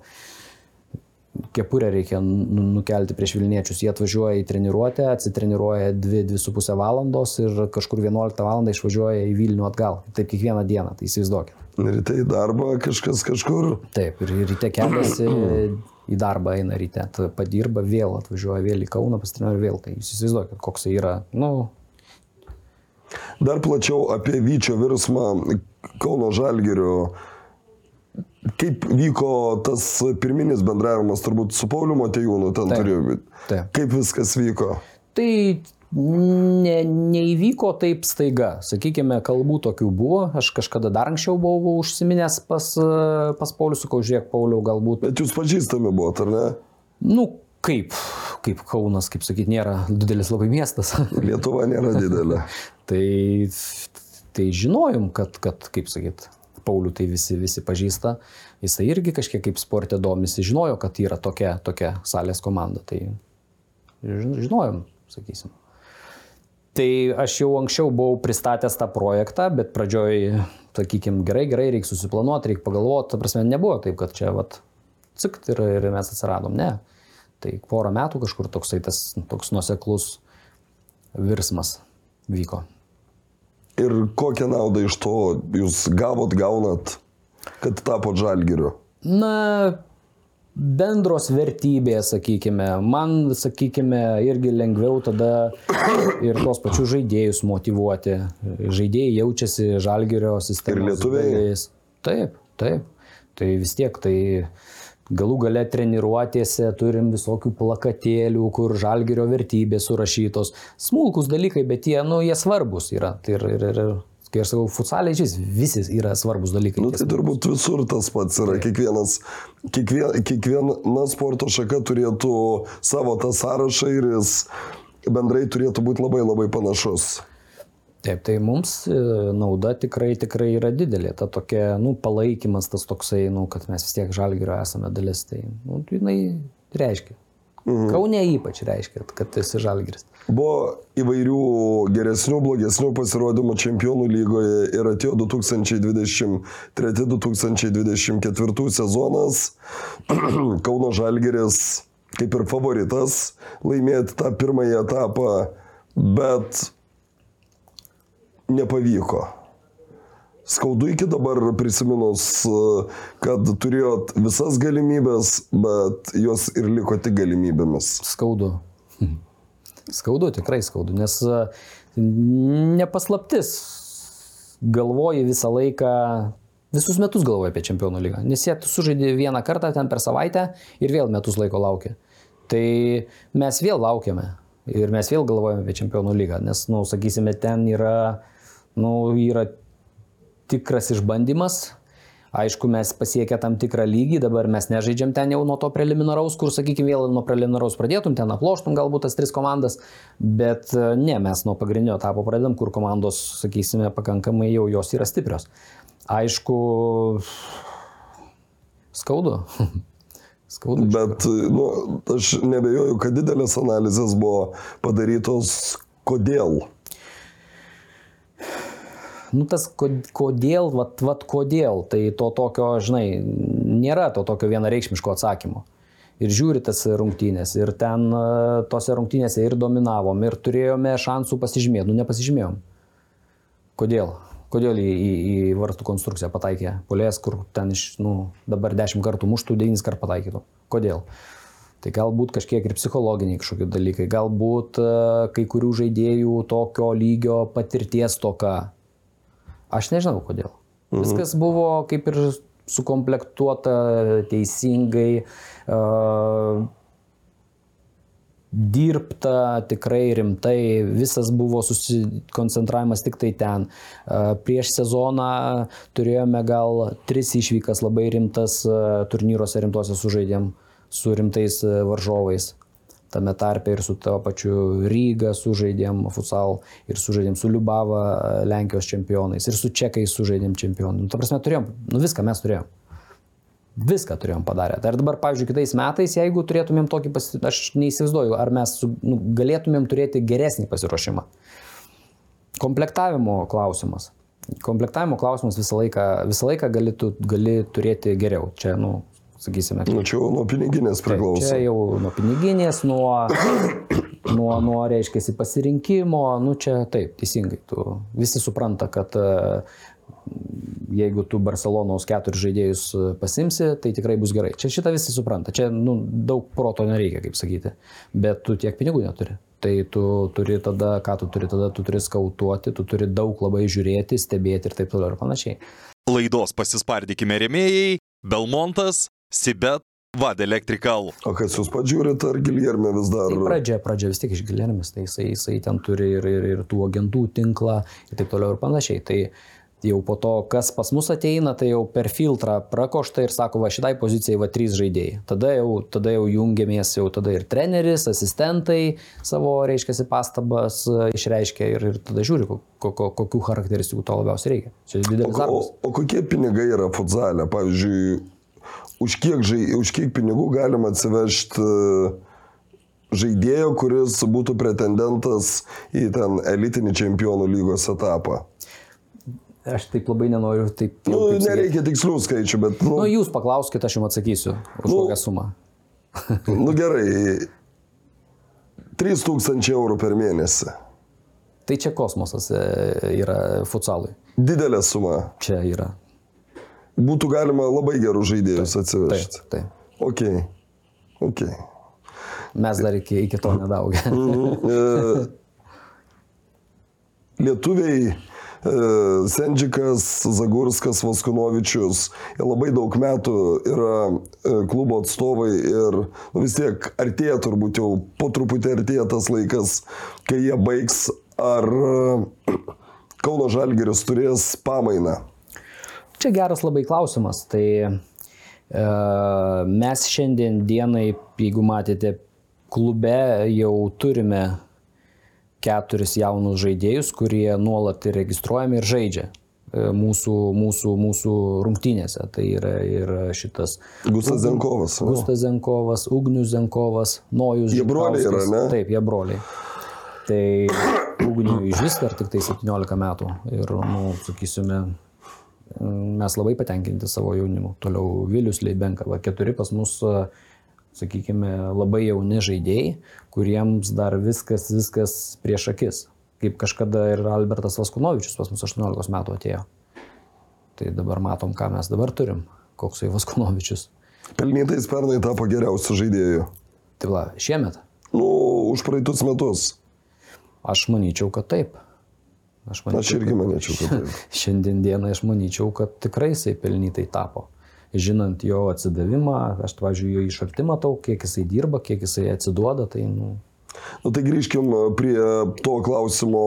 kepurę reikia nukelti prieš Vilniečius. Jie atvažiuoja į treniruotę, atsitreniruoja 2-2,5 valandos ir kažkur 11 valandą išvažiuoja į Vilnių atgal. Taip kiekvieną dieną, tai įsivaizduokit. Ryte į darbą kažkas kažkur? Taip, ir ryte keliasi į darbą eina ryte. Padirba vėl, atvažiuoja vėl į Kauną, pasitreniruoja vėl. Tai jūs įsivaizduokit, koks tai yra. Dar plačiau apie Vyčio virsmą Kauno Žalgirio. Kaip vyko tas pirminis bendravimas, turbūt su Pauliu Motiejūnu ten turėjo būti? Taip. Kaip viskas vyko? Tai neįvyko taip staiga. Sakykime, kalbų tokių buvo. Aš kažkada dar anksčiau buvau užsiminęs pas Paulių, sakau, žiūrėk, Pauliau, galbūt. Bet jūs pažįstami buvot, ar ne? Kaip Kaunas, kaip sakyti, nėra didelis labai miestas. Lietuva nėra didelė. Tai žinojom, kad kaip sakyti, Paulių tai visi pažįsta, jisai irgi kažkiek kaip sporte domisi, žinojo, kad yra tokia salės komanda, tai žinojom, sakysim. Tai aš jau anksčiau buvau pristatęs tą projektą, bet pradžioj, sakykim, gerai, reikia susiplanuoti, reikia pagalvoti, ta prasme, nebuvo taip, kad čia, cikt ir mes atsiradom, ne. Tai porą metų kažkur toks nuoseklus virsmas vyko. Ir kokią naudą iš to jūs gaunat, kad tapot Žalgiriu? Bendros vertybės, sakykime. Man, sakykime, irgi lengviau tada ir tos pačius žaidėjus motyvuoti. Žaidėjai jaučiasi Žalgirio sistemos. Ir lietuviai? Taip. Tai vis tiek, tai galų gale treniruotėse turim visokių plakatėlių, kur Žalgirio vertybės surašytos. Smulkus dalykai, bet jie svarbus yra. Ir Kai aš sakau, futsaliai visi yra svarbus dalykai. Nu, tai turbūt visur tas pats yra. Kiekviena sporto šaka turėtų savo tą sąrašą ir jis bendrai turėtų būti labai labai panašus. Taip, tai mums nauda tikrai yra didelė. Ta tokia, palaikymas tas toksai, kad mes vis tiek Žalgirio esame dalis. Tai, jinai reiškia. Kaune ypač reiškia, kad esi Žalgiris. Buvo įvairių geresnių, blogesnių pasirodymų Čempionų lygoje ir atėjo 2023-2024 sezonas. Kauno Žalgiris kaip ir favoritas laimėti tą pirmąjį etapą, bet nepavyko. Skaudu iki dabar prisiminus, kad turėjot visas galimybės, bet jos ir liko tik galimybėmis. Skaudu. Skaudu, tikrai skaudu, nes nepaslaptis. Galvoji visą laiką, visus metus galvoji apie Čempionų lygą, nes jie sužaidė vieną kartą ten per savaitę ir vėl metus laiko laukia. Tai mes vėl laukiame ir mes vėl galvojame apie Čempionų lygą, nes, sakysime, ten yra tikras išbandymas. Aišku, mes pasiekę tam tikrą lygį, dabar mes nežaidžiam ten jau nuo to preliminaraus, kur, sakykime, vėl nuo preliminaraus pradėtum, ten aploštum galbūt tas 3 komandas, bet ne, mes nuo pagrindinio etapo pradedam, kur komandos, sakysime, pakankamai jau jos yra stiprios. Aišku, skaudu. Skaudu. Bet, aš nebejoju, kad didelės analizės buvo padarytos, kodėl. Tas kodėl, kodėl, tai to tokio, nėra to tokio vienareikšmiško atsakymo. Ir žiūri tas rungtynės, ir ten tose rungtynėse ir dominavom, ir turėjome šansų pasižymėti, nepasižymėjom. Kodėl? Kodėl į vartų konstrukciją pataikė puolėjas, kur ten dabar 10 kartų muštų, 9 kartų pataikytų. Kodėl? Tai galbūt kažkiek ir psichologiniai kažkokie dalykai, galbūt kai kurių žaidėjų tokio lygio patirties toka. Aš nežinau kodėl. Viskas buvo kaip ir sukomplektuota teisingai, dirbta tikrai rimtai, visas buvo susikoncentravimas tik tai ten. Prieš sezoną turėjome gal 3 išvykas labai rimtas turnyruose rimtuose sužaidėm su rimtais varžovais. Tame tarpe ir su to pačiu Ryga sužaidėm futsal, ir sužaidėm su Liubava Lenkijos čempionais, ir su čekais sužaidėm čempionų. Ta prasme, turėjom, viską mes turėjom. Viską turėjom padarę. Ir dabar, pavyzdžiui, kitais metais, jeigu turėtumėm tokį, aš neįsivaizduoju, ar mes galėtumėm turėti geresnį pasiruošimą. Komplektavimo klausimas. Komplektavimo klausimas visą laiką gali turėti geriau. Čia, sakysime. Čia jau nuo piniginės priklauso. Čia jau nuo piniginės, nuo reiškiasi pasirinkimo, čia taip, teisingai. Visi supranta, kad jeigu tu Barcelonos 4 žaidėjus pasimsi, tai tikrai bus gerai. Čia šitą visi supranta. Čia daug proto nereikia, kaip sakyti. Bet tu tiek pinigų neturi. Tai tu turi tada, ką tu turi tada, tu turi skautuoti, tu turi daug labai žiūrėti, stebėti ir taip toliau ir panašiai. Laidos pasispardykime rėmėjai Belmontas, Sibet, Vade Electrical. O kas jūs pats žiūrite, ar Giljerme vis dar? Tai pradžia vis tiek iš Giljermės, tai jisai ten turi ir tų agentų tinklą ir taip toliau ir panašiai. Tai jau po to, kas pas mus ateina, tai jau per filtrą prakošta ir sako, šitai pozicijai 3 žaidėjai. Tada jau jungiamės, tada ir treneris, asistentai savo, reiškiasi, pastabas išreiškia ir tada žiūri, kokių charakteristikų to labiausiai reikia. Čia didelis darbas. O kokie pinigai yra futsale? Pavyzdžiui, už kiek pinigų galima atsivežti žaidėjo, kuris būtų pretendentas į ten elitinį Čempionų lygos etapą? Aš taip labai nenoriu. Taip, nereikia tikslių skaičių, bet... Jūs paklauskite, aš jums atsakysiu, už kokią sumą. Gerai, 3 000 eurų per mėnesį. Tai čia kosmosas yra futsalui. Didelė suma. Čia yra. Būtų galima labai gerų žaidėjus atsivežti. Taip. Ok. Mes dar iki to nedaugę. Lietuviai, Sendžikas, Zagurskas, Vaskunovičius, jie labai daug metų yra klubo atstovai ir vis tiek artėja, turbūt jau po truputį artėja tas laikas, kai jie baigs. Ar Kauno Žalgiris turės pamainą? Čia geras labai klausimas. Tai mes šiandien dienai, jeigu matėte, klube jau turime 4 jaunus žaidėjus, kurie nuolat registruojami ir žaidžia mūsų rungtynėse. Tai yra ir šitas Gustas Zenkovas. Gustas Zenkovas, Ugnius Zenkovas, Nojus. Jie broliai yra, ne? Taip, jie broliai. Tai Ugniui iš vis dar tik tai 17 metų. Ir, sakysime, mes labai patenkinti savo jaunimu. Toliau Vilius Leibenka, 4 pas mus, sakykime, labai jauni žaidėjai, kuriems dar viskas prieš akis. Kaip kažkada ir Albertas Vaskunovičius pas mus 18 metų atėjo. Tai dabar matom, ką mes dabar turim, koksai Vaskunovičius. Pelnytais pernai tapo geriausiu žaidėju. Tai šiemet? Už praeitus metus. Aš manyčiau, kad taip. Aš irgi manyčiau, kad taip. Šiandien dieną aš manyčiau, kad tikrai jisai pelnytai tapo. Žinant jo atsidavimą, aš jo iš arti matau, kiek jisai dirba, kiek jisai atsiduoda, tai Tai grįžkim prie to klausimo.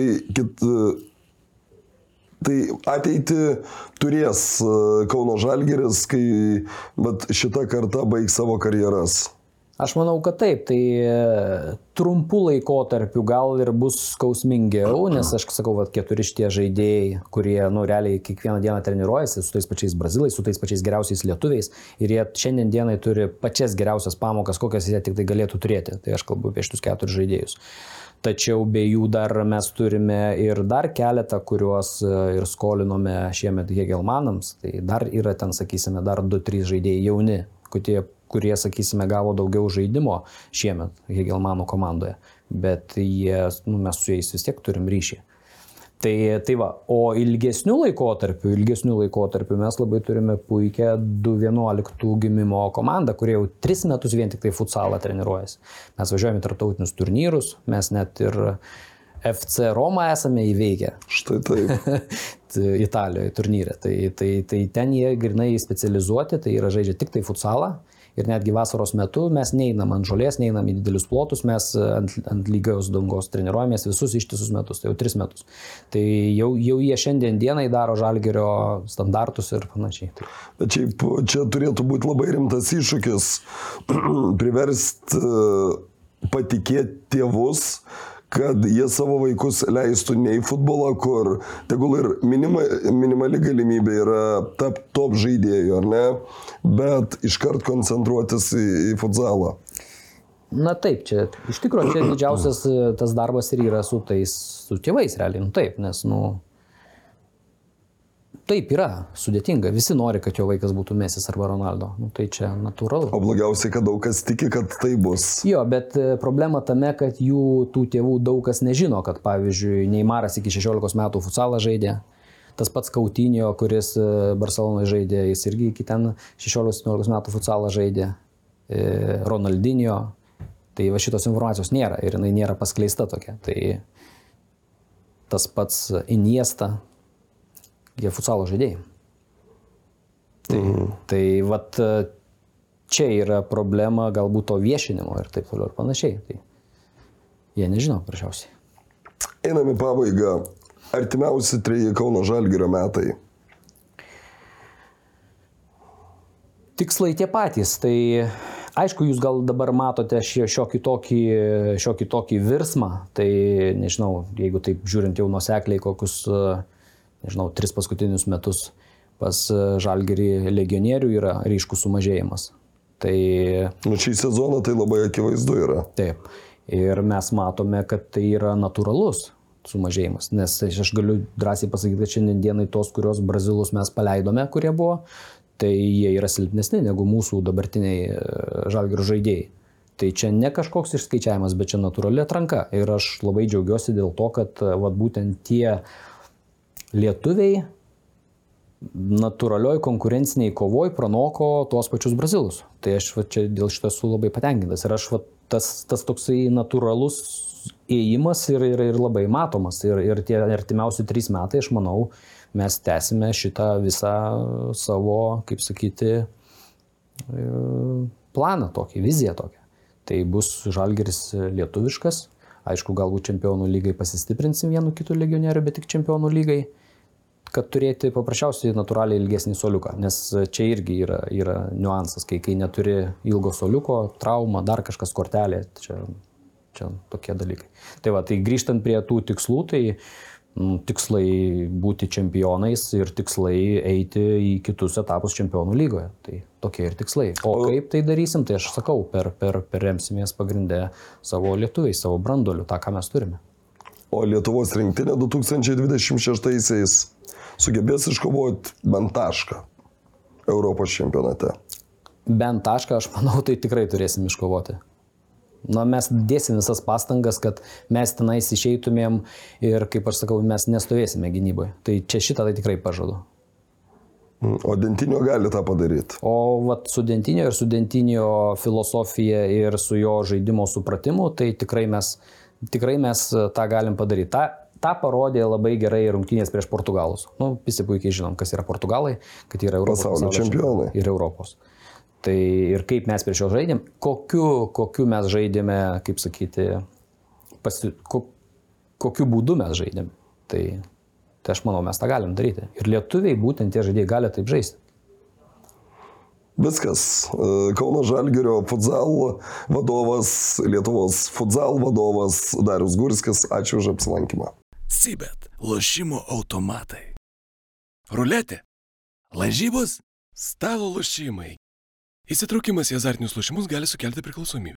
Tai ateitį turės Kauno Žalgiris, kai šita karta baigs savo karjeras. Aš manau, kad taip. Tai trumpų laikotarpių gal ir bus skausmingiau, nes aš sakau, 4 šitie žaidėjai, kurie realiai kiekvieną dieną treniruojasi su tais pačiais brazilais, su tais pačiais geriausiais lietuviais ir jie šiandien dienai turi pačias geriausias pamokas, kokias jie tik tai galėtų turėti. Tai aš kalbu apie šitus 4 žaidėjus. Tačiau be jų dar mes turime ir dar keletą, kuriuos ir skolinome šiemet Hegelmanams. Tai dar yra ten, sakysime, dar 2-3 žaidėjai jauni, kurie, sakysime, gavo daugiau žaidimo šiemet Hegelmanų komandoje. Bet mes su jais vis tiek turim ryšį. Tai va, o ilgesnių laikotarpių mes labai turime puikią 2011 gimimo komandą, kurie jau 3 metus vien tik tai futsalą treniruojasi. Mes važiuojame į tarptautinius turnyrus, mes net ir FC Romą esame įveikę. Štai taip. Italijoje turnyre. Tai ten jie grinai specializuoti, tai yra žaidžia tik tai futsalą. Ir netgi vasaros metu mes neinam ant žolės, neinam į didelius plotus, mes ant lygios dangos treniruojamės visus ištisus metus, tai jau 3 metus. Tai jau jie šiandien dienai daro Žalgirio standartus ir panašiai. Bet šiaip čia turėtų būti labai rimtas iššūkis priversti patikėti tėvus, kad jie savo vaikus leistų ne į futbolą, kur tegul ir minimali galimybė yra tapti top žaidėjų, ar ne, bet iškart koncentruotis į futsalą. Na taip, čia iš tikrųjų čia didžiausias tas darbas ir yra su tėvais realiai, taip, nes taip yra sudėtinga, visi nori, kad jo vaikas būtų Mesis arba Ronaldo, tai čia natūralu. O blogiausiai, kad daug kas tiki, kad tai bus. Jo, bet problema tame, kad tų tėvų daug kas nežino, kad pavyzdžiui Neymaras iki 16 metų futsalą žaidė, tas pats Coutinho, kuris Barcelonoje žaidė, jis irgi iki ten 16-17 metų futsalą žaidė, Ronaldinho, tai va šitos informacijos nėra ir jinai nėra paskleista tokia. Tai tas pats Iniesta, jie futsalo žaidėjai. Tai vat čia yra problema galbūt to viešinimo ir taip toliau ir panašiai. Tai jie nežino prašiausiai. Einame į pabaigą. Artimiausi 3 Kauno Žalgirio metai. Tikslai tie patys. Tai aišku, jūs gal dabar matote šiokį tokį virsmą. Tai nežinau, jeigu taip žiūrint jau nuosekliai kokius 3 paskutinius metus pas Žalgirį legionierių yra ryškus sumažėjimas. Tai šį sezoną tai labai akivaizdu yra. Taip. Ir mes matome, kad tai yra natūralus sumažėjimas. Nes aš galiu drąsiai pasakyti, kad šiandien dienai tos, kurios brazilus mes paleidome, kurie buvo, tai jie yra silpnesni negu mūsų dabartiniai Žalgirio žaidėjai. Tai čia ne kažkoks išskaičiavimas, bet čia natūrali atranka. Ir aš labai džiaugiuosi dėl to, kad būtent tie lietuviai natūralioj konkurenciniai kovoj pranoko tuos pačius brazilus. Tai aš čia dėl šito esu labai patenkintas. Ir aš tas toksai natūralus ėjimas ir labai matomas. Ir tie artimiausi 3 metai, aš manau, mes tęsime šitą visą savo, kaip sakyti, planą tokį, viziją tokią. Tai bus Žalgiris lietuviškas, Aišku, galbūt čempionų lygai pasistiprinsim vienu kitu legionieriu, bet tik čempionų lygai, kad turėti paprasčiausiai natūraliai ilgesnį soliuką, nes čia irgi yra niuansas, kai neturi ilgo soliuko, trauma, dar kažkas kortelė, čia tokie dalykai. Tai va, tai grįžtant prie tų tikslų, tai tikslai būti čempionais ir tikslai eiti į kitus etapus čempionų lygoje. Tai tokie ir tikslai. O kaip tai darysim, tai aš sakau, per remsimės pagrindę savo lietuviais, savo brandoliu, tą, ką mes turime. O Lietuvos rinktinė 2026-aisiais sugebės iškovoti bent tašką Europos čempionate? Bent tašką, aš manau, tai tikrai turėsim iškovoti. Mes dėsim visas pastangas, kad mes tenais išeitumėm ir, kaip aš sakau, mes nestovėsime gynyboje. Tai čia šitą tai tikrai pažadu. O Dentinio gali tą padaryti? O vat, su Dentinio ir su Dentinio filosofija ir su jo žaidimo supratimu, tai tikrai mes tą galim padaryti. Ta parodė labai gerai rungtynės prieš Portugalus. Visi puikiai žinom, kas yra Portugalai, kad yra Europos pasaulio čempionai ir Europos. Tai ir kaip mes prieš jo žaidėm, kokiu mes žaidėme, kaip sakyti, kokiu būdu mes žaidėm. Tai aš manau, mes tą galim daryti. Ir lietuviai būtent tie žaidėjai gali taip žaisti. Viskas. Kauno Žalgirio futsal vadovas, Lietuvos futsal vadovas Darius Gurskis. Ačiū už apsilankymą. Sibet. Lošimo automatai. Ruletė. Lažybos. Stalo lošimai. Įsitraukimas į azartinius lošimus gali sukelti priklausomybę.